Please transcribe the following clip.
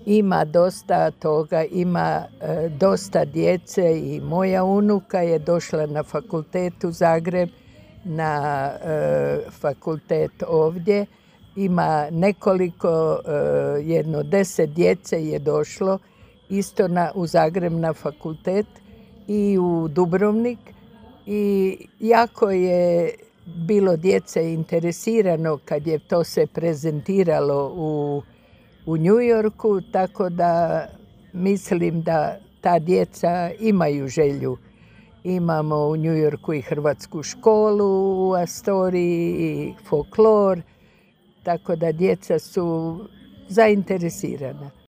Ima dosta toga, ima dosta djece i moja unuka je došla na fakultet u Zagreb, na fakultet ovdje. Ima nekoliko, jedno 10 djece je došlo isto u Zagreb na fakultet i u Dubrovnik. I jako je bilo djece interesirano kad je to se prezentiralo u New Yorku, tako da mislim da ta djeca imaju želju. Imamo u New Yorku i hrvatsku školu u Astoriji i folklor, tako da djeca su zainteresirana.